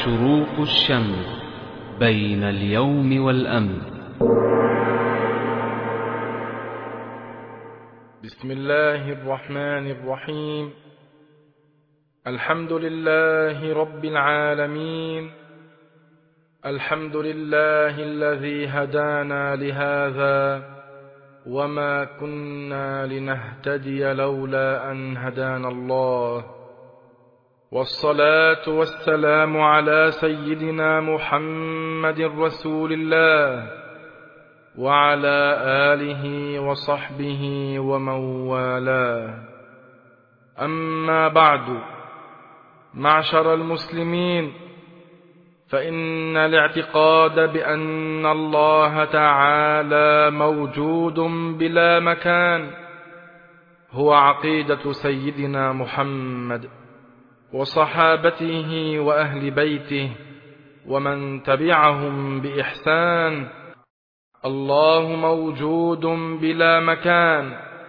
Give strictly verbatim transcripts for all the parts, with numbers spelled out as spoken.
شروق الشمس بين اليوم والأمس. بسم الله الرحمن الرحيم. الحمد لله رب العالمين، الحمد لله الذي هدانا لهذا وما كنا لنهتدي لولا أن هدانا الله، والصلاة والسلام على سيدنا محمد رسول الله وعلى آله وصحبه ومن والاه. أما بعد، معشر المسلمين، فإن الاعتقاد بأن الله تعالى موجود بلا مكان هو عقيدة سيدنا محمد وصحابته وأهل بيته ومن تبعهم بإحسان. الله موجود بلا مكان،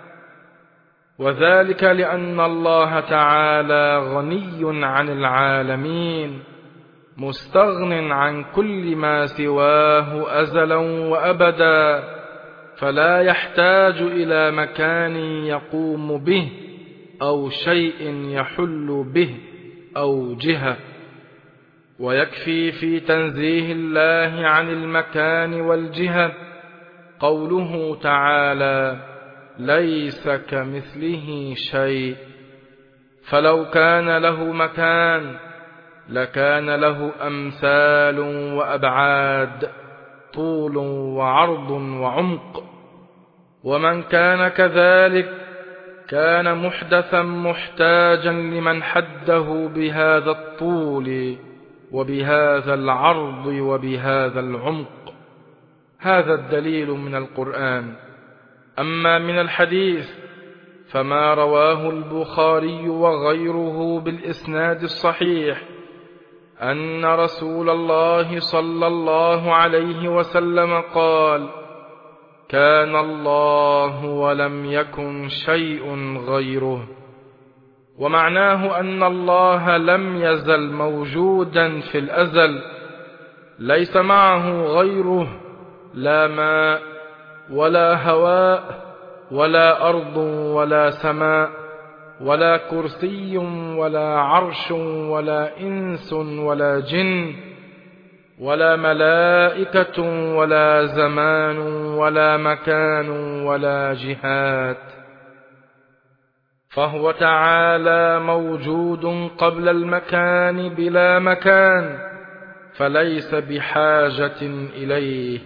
وذلك لأن الله تعالى غني عن العالمين، مستغن عن كل ما سواه أزلا وأبدا، فلا يحتاج إلى مكان يقوم به أو شيء يحل به أو جهة. ويكفي في تنزيه الله عن المكان والجهة قوله تعالى: ليس كمثله شيء. فلو كان له مكان لكان له أمثال وأبعاد، طول وعرض وعمق، ومن كان كذلك كان محدثا محتاجا لمن حده بهذا الطول وبهذا العرض وبهذا العمق. هذا الدليل من القرآن. أما من الحديث فما رواه البخاري وغيره بالإسناد الصحيح أن رسول الله صلى الله عليه وسلم قال: كان الله ولم يكن شيء غيره. ومعناه أن الله لم يزل موجودا في الأزل، ليس معه غيره، لا ماء ولا هواء ولا أرض ولا سماء ولا كرسي ولا عرش ولا إنس ولا جن ولا ملائكة ولا زمان ولا مكان ولا جهات، فهو تعالى موجود قبل المكان بلا مكان، فليس بحاجة إليه.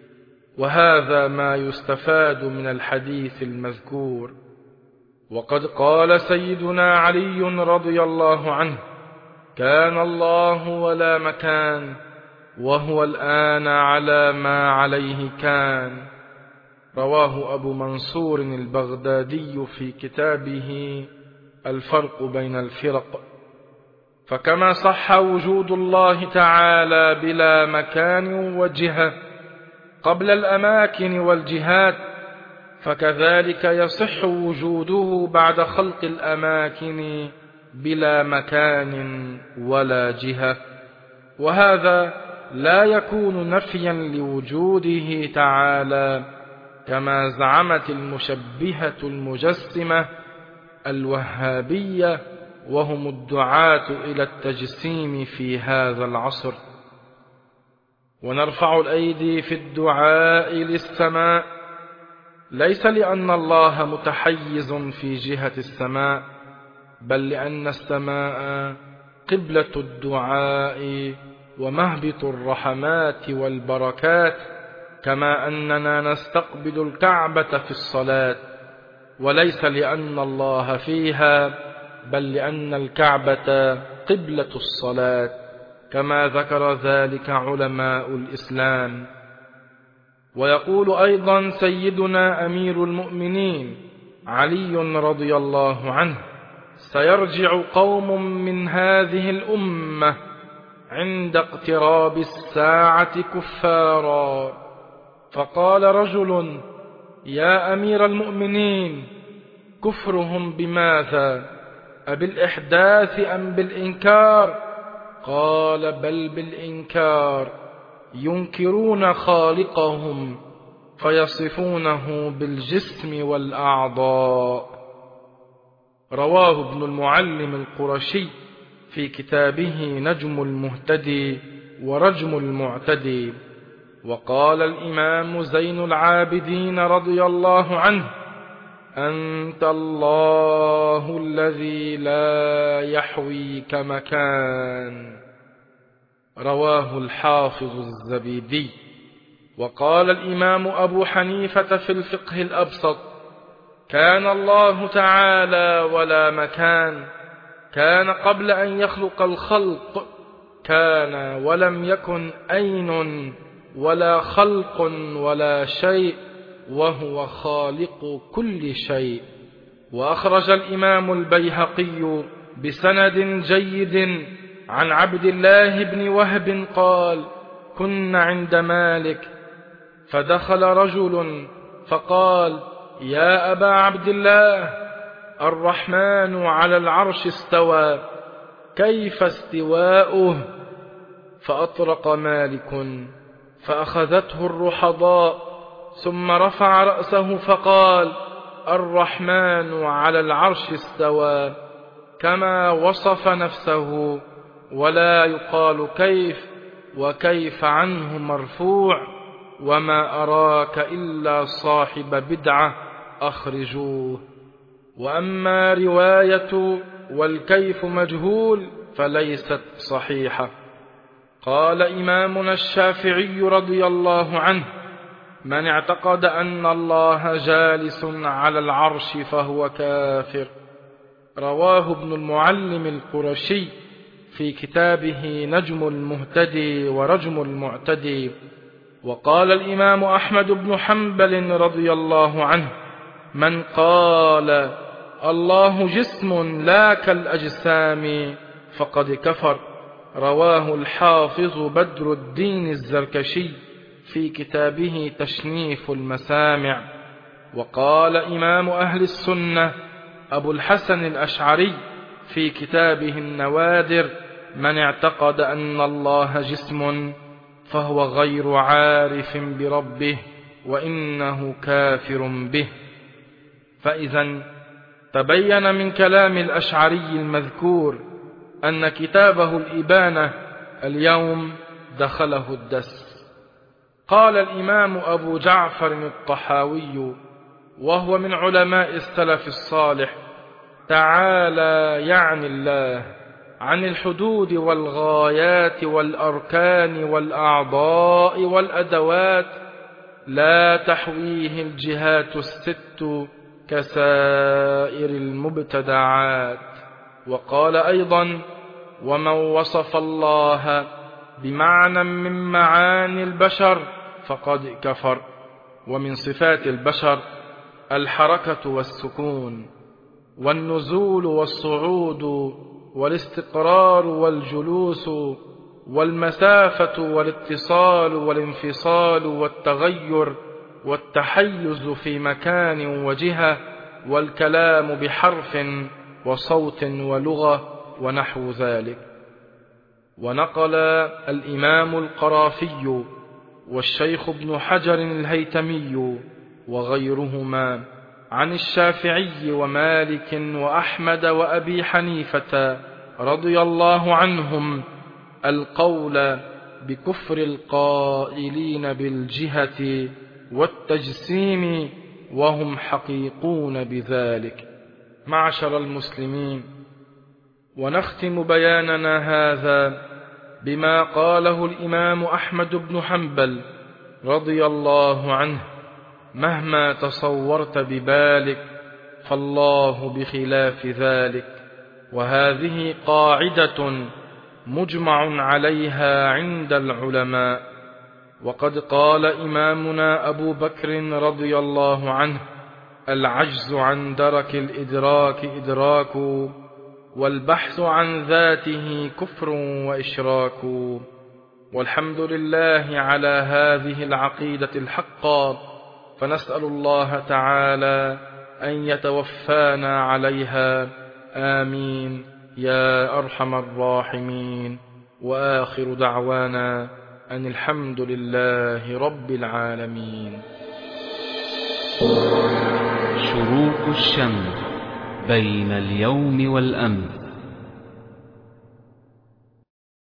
وهذا ما يستفاد من الحديث المذكور. وقد قال سيدنا علي رضي الله عنه: كان الله ولا مكان، وهو الآن على ما عليه كان. رواه أبو منصور البغدادي في كتابه الفرق بين الفرق. فكما صح وجود الله تعالى بلا مكان وجهة قبل الأماكن والجهات، فكذلك يصح وجوده بعد خلق الأماكن بلا مكان ولا جهة. وهذا لا يكون نفيا لوجوده تعالى كما زعمت المشبهة المجسمة الوهابية، وهم الدعاة إلى التجسيم في هذا العصر. ونرفع الأيدي في الدعاء للسماء، ليس لأن الله متحيز في جهة السماء، بل لأن السماء قبلة الدعاء ومهبط الرحمات والبركات، كما أننا نستقبل الكعبة في الصلاة، وليس لأن الله فيها، بل لأن الكعبة قبلة الصلاة، كما ذكر ذلك علماء الإسلام. ويقول أيضا سيدنا أمير المؤمنين علي رضي الله عنه: سيرجع قوم من هذه الأمة عند اقتراب الساعة كفارا. فقال رجل: يا أمير المؤمنين، كفرهم بماذا؟ أبالإحداث أم بالإنكار؟ قال بل بالإنكار، ينكرون خالقهم فيصفونه بالجسم والأعضاء. رواه ابن المعلم القرشي في كتابه نجم المهتدي ورجم المعتدي. وقال الإمام زين العابدين رضي الله عنه: أنت الله الذي لا يحويك مكان. رواه الحافظ الزبيدي. وقال الإمام أبو حنيفة في الفقه الأبسط: كان الله تعالى ولا مكان، كان قبل أن يخلق الخلق، كان ولم يكن أين ولا خلق ولا شيء، وهو خالق كل شيء. وأخرج الإمام البيهقي بسند جيد عن عبد الله بن وهب قال: كنا عند مالك فدخل رجل فقال: يا أبا عبد الله، الرحمن على العرش استوى، كيف استواؤه؟ فأطرق مالك فأخذته الرحضاء، ثم رفع رأسه فقال: الرحمن على العرش استوى كما وصف نفسه، ولا يقال كيف، وكيف عنه مرفوع، وما أراك إلا صاحب بدعة، أخرجوه. وأما رواية والكيف مجهول فليست صحيحة. قال إمامنا الشافعي رضي الله عنه: من اعتقد أن الله جالس على العرش فهو كافر. رواه ابن المعلم القرشي في كتابه نجم المهتدي ورجم المعتدي. وقال الإمام أحمد بن حنبل رضي الله عنه: من قال الله جسم لا كالأجسام فقد كفر. رواه الحافظ بدر الدين الزركشي في كتابه تشنيف المسامع. وقال إمام أهل السنة أبو الحسن الأشعري في كتابه النوادر: من اعتقد أن الله جسم فهو غير عارف بربه، وإنه كافر به. فإذا تبين من كلام الأشعري المذكور أن كتابه الإبانة اليوم دخله الدس. قال الإمام أبو جعفر الطحاوي وهو من علماء السلف الصالح: تعالى يعني الله عن الحدود والغايات والأركان والأعضاء والأدوات، لا تحويه الجهات الست كسائر المبتدعات. وقال أيضا: ومن وصف الله بمعنى من معاني البشر فقد كفر. ومن صفات البشر الحركة والسكون والنزول والصعود والاستقرار والجلوس والمسافة والاتصال والانفصال والتغير والتحيز في مكان وجهة والكلام بحرف وصوت ولغة ونحو ذلك. ونقل الإمام القرافي والشيخ ابن حجر الهيتمي وغيرهما عن الشافعي ومالك وأحمد وأبي حنيفة رضي الله عنهم القول بكفر القائلين بالجهة والتجسيم، وهم حقيقون بذلك. معشر المسلمين، ونختم بياننا هذا بما قاله الإمام أحمد بن حنبل رضي الله عنه: مهما تصورت ببالك فالله بخلاف ذلك. وهذه قاعدة مجمع عليها عند العلماء. وقد قال إمامنا أبو بكر رضي الله عنه: العجز عن درك الإدراك إدراك، والبحث عن ذاته كفر وإشراك. والحمد لله على هذه العقيدة الحقة، فنسأل الله تعالى أن يتوفانا عليها، آمين يا أرحم الراحمين. وآخر دعوانا أن الحمد لله رب العالمين. شروق الشمس بين اليوم والأمس.